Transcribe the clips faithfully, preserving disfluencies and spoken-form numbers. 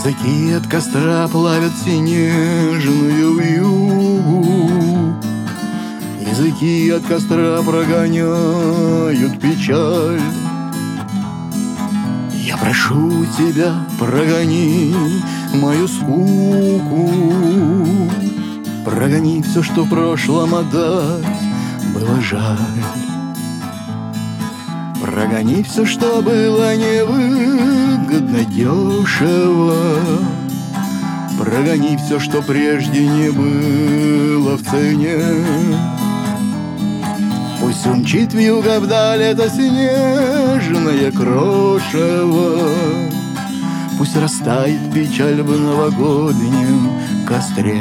Языки от костра плавят снежную вьюгу. Языки от костра прогоняют печаль. Я прошу тебя, прогони мою скуку, прогони все, что в прошлом отдать было жаль. Прогони все, что было невыгодно дешево. Прогони все, что прежде не было в цене. Пусть умчит вьюга вдаль это снежное крошево. Пусть растает печаль в новогоднем костре.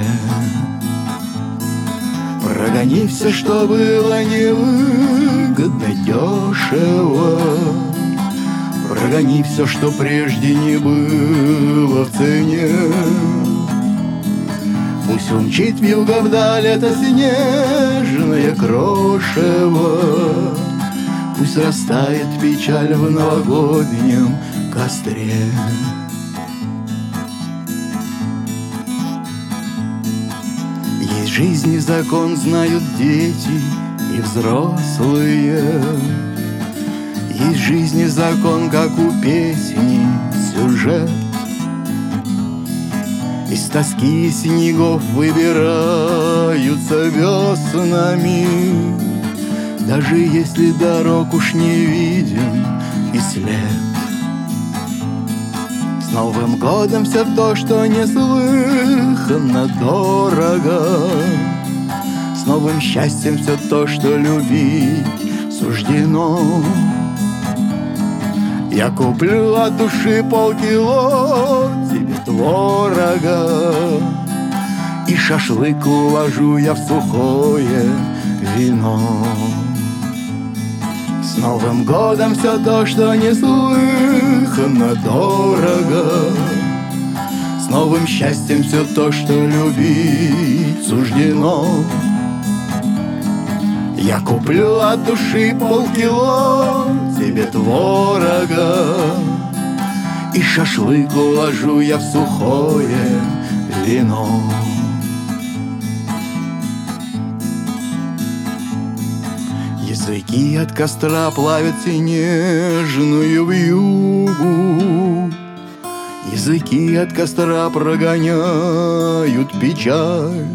Прогони все, что было невыгодно дешево. Прогони все, что прежде не было в цене. Пусть умчит вьюга вдаль это снежное крошево. Пусть растает печаль в новогоднем костре. Есть жизнь и закон, знают дети и взрослые. Есть жизнь и закон, как у песни сюжет. Из тоски и снегов выбираются веснами, даже если дорог уж не виден и след. С Новым годом все то, что неслыханно дорого. С новым счастьем все то, что любить суждено. Я куплю от души полкило тебе творога, и шашлык уложу я в сухое вино. С Новым годом все то, что неслыханно дорого. С новым счастьем все то, что любить суждено. Я куплю от души полкило тебе творога, и шашлык уложу я в сухое вино. Языки от костра плавят снежную вьюгу. Языки от костра прогоняют печаль.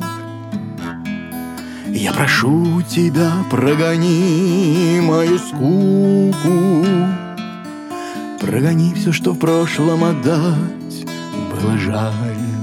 Я прошу тебя, прогони мою скуку, прогони все, что в прошлом отдать было жаль.